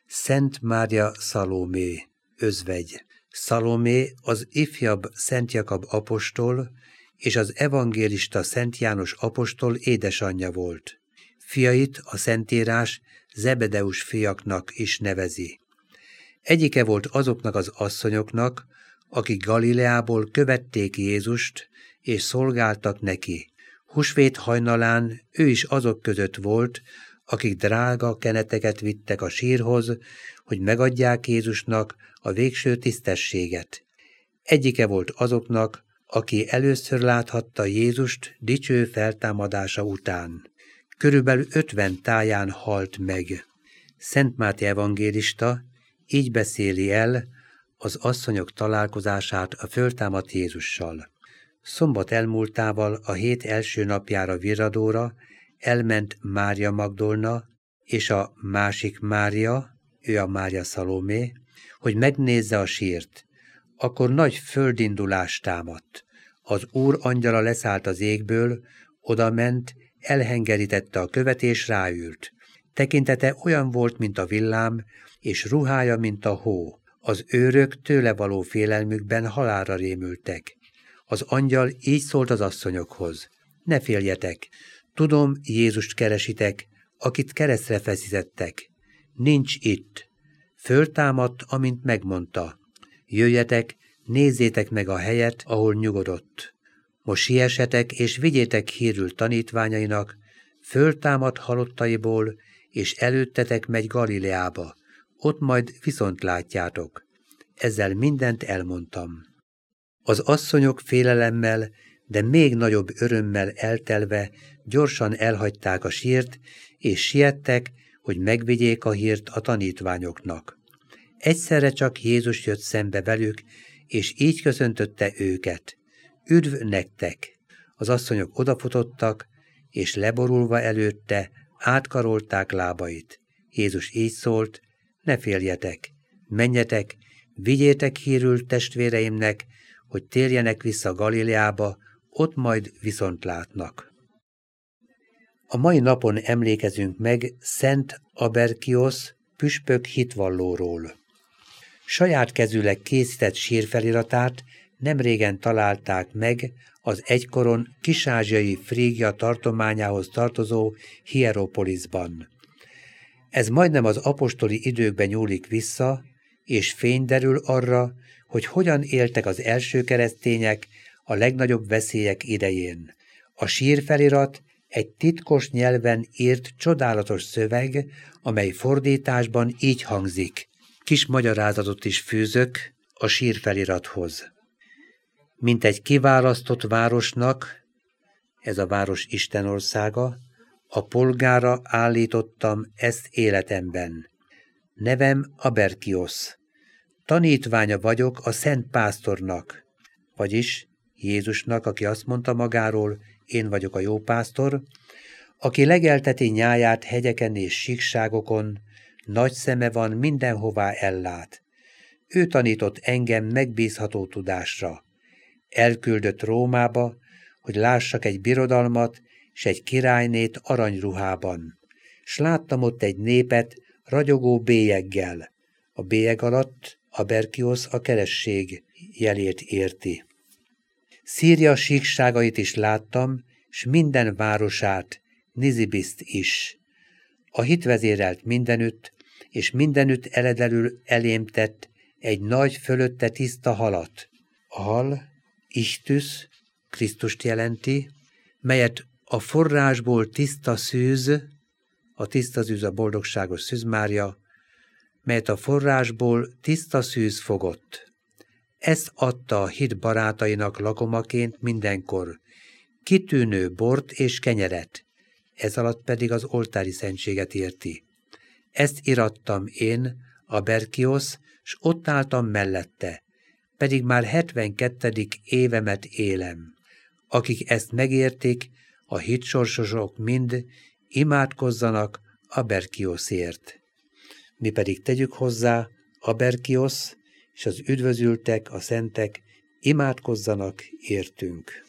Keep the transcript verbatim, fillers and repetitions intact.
Szent Mária Szalómé, özvegy. Szalómé az ifjabb Szent Jakab apostol és az evangélista Szent János apostol édesanyja volt. Fiait a Szentírás Zebedeus fiaknak is nevezi. Egyike volt azoknak az asszonyoknak, akik Galileából követték Jézust és szolgáltak neki. Húsvét hajnalán ő is azok között volt, akik drága keneteket vittek a sírhoz, hogy megadják Jézusnak a végső tisztességet. Egyike volt azoknak, aki először láthatta Jézust dicső feltámadása után. Körülbelül ötven táján halt meg. Szent Máté evangélista így beszéli el az asszonyok találkozását a föltámadt Jézussal. Szombat elmúltával a hét első napjára virradóra elment Mária Magdolna és a másik Mária, ő a Mária Szalómé, hogy megnézze a sírt. Akkor nagy földindulás támadt. Az Úr angyala leszállt az égből, odament, elhengerítette a követ és ráült. Tekintete olyan volt, mint a villám, és ruhája, mint a hó. Az őrök tőle való félelmükben halálra rémültek. Az angyal így szólt az asszonyokhoz: ne féljetek, tudom, Jézust keresitek, akit keresztre feszítettek. Nincs itt. Föltámadt, amint megmondta. Jöjjetek, nézzétek meg a helyet, ahol nyugodott. Most siessetek, és vigyétek hírül tanítványainak, föltámadt halottaiból, és előttetek megy Galileába. Ott majd viszont látjátok. Ezzel mindent elmondtam. Az asszonyok félelemmel, de még nagyobb örömmel eltelve gyorsan elhagyták a sírt, és siettek, hogy megvigyék a hírt a tanítványoknak. Egyszerre csak Jézus jött szembe velük, és így köszöntötte őket: üdv nektek! Az asszonyok odafutottak, és leborulva előtte átkarolták lábait. Jézus így szólt: ne féljetek, menjetek, vigyétek hírül testvéreimnek, hogy térjenek vissza Galileába, ott majd viszont látnak. A mai napon emlékezünk meg Szent Aberkiosz püspök hitvallóról. Saját kezűleg készített sírfeliratát nemrégen találták meg az egykoron kis-ázsiai Frígia tartományához tartozó Hieropoliszban. Ez majdnem az apostoli időkben nyúlik vissza, és fény derül arra, hogy hogyan éltek az első keresztények a legnagyobb veszélyek idején. A sírfelirat egy titkos nyelven írt csodálatos szöveg, amely fordításban így hangzik. Kis magyarázatot is fűzök a sírfelirathoz. Mint egy kiválasztott városnak, ez a város Istenországa, a polgára állítottam ezt életemben. Nevem Aberkiosz. Tanítványa vagyok a Szent Pásztornak, vagyis Jézusnak, aki azt mondta magáról: én vagyok a jó pásztor, aki legelteti nyáját hegyeken és síkságokon, nagy szeme van, mindenhová ellát. Ő tanított engem megbízható tudásra. Elküldött Rómába, hogy lássak egy birodalmat s egy királynét aranyruhában. S láttam ott egy népet ragyogó bélyeggel. A bélyeg alatt Aberkiosz a keresség jelét érti. Szíria síkságait is láttam, s minden városát, Nizibiszt is. A hit vezérelt mindenütt, és mindenütt eledelül elém tett egy nagy, fölötte tiszta halat. A hal, Ichthüsz, Krisztust jelenti, melyet a forrásból tiszta szűz, a tiszta szűz a boldogságos szűzmárja, melyet a forrásból tiszta szűz fogott. Ezt adta a hit barátainak lakomaként mindenkor, kitűnő bort és kenyeret, ez alatt pedig az oltári szentséget érti. Ezt irattam én, Aberkiosz, s ott álltam mellette, pedig már hetvenkettedik évemet élem. Akik ezt megértik, a hitsorsosok mind imádkozzanak Aberkioszért. Mi pedig tegyük hozzá, Aberkiosz és az üdvözültek, a szentek imádkozzanak értünk.